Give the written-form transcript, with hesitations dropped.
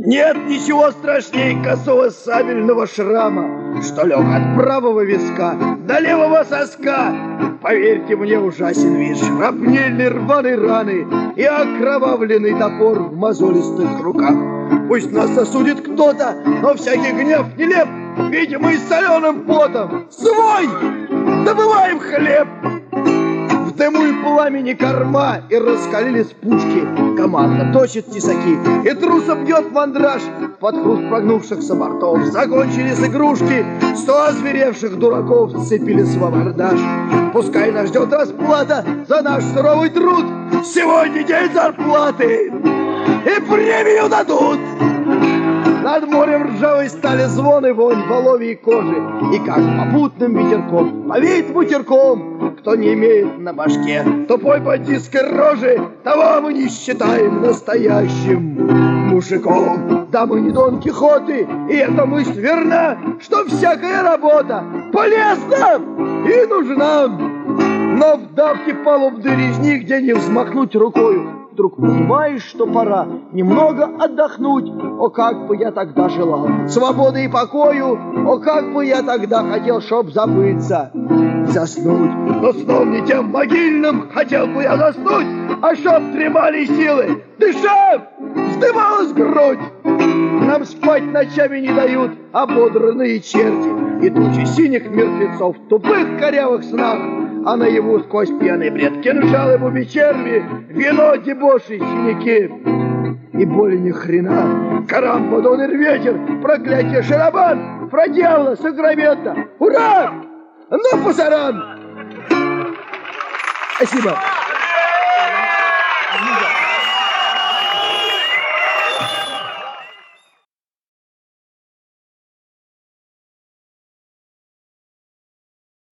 Нет ничего страшней косого сабельного шрама, что лег от правого виска до левого соска. Поверьте мне, ужасен вид шрапнельной рваной раны и окровавленный топор в мозолистых руках. Пусть нас осудит кто-то, но всякий гнев нелеп, ведь мы с соленым потом свой добываем хлеб. В дыму и пламени корма, и раскалились пушки. Команда точит тесаки, и труса бьет мандраж. Под хруст прогнувшихся бортов закончились игрушки. 100 озверевших дураков сцепились в абордаж. Пускай нас ждет расплата за наш суровый труд. Сегодня день зарплаты, и премию дадут. Над морем ржавой стали звон и вонь воловьей кожи, и как попутным ветерком повеет бутерком. Кто не имеет на башке тупой бандитской рожи, того мы не считаем настоящим мужиком. Да мы не Дон Кихоты, и эта мысль верна, что всякая работа полезна и нужна. Но в давке палубной резни, где не взмахнуть рукою, вдруг понимаешь, что пора немного отдохнуть. О, как бы я тогда желал свободы и покою! О, как бы я тогда хотел, чтоб забыться, заснуть! Но сном не тем могильным хотел бы я заснуть, а чтоб дремали силы, дыша, вздымалась грудь. Нам спать ночами не дают ободранные черти и тучи синих мертвецов в тупых корявых снах. А наяву сквозь пьяный бред кинжалы, буби, черви, вино, дебоши, синяки и боли ни хрена. Карамба, донер ветер, проклятие, шарабан, про дьявола, сакрамента. Ура! Ну, пасаран! Спасибо.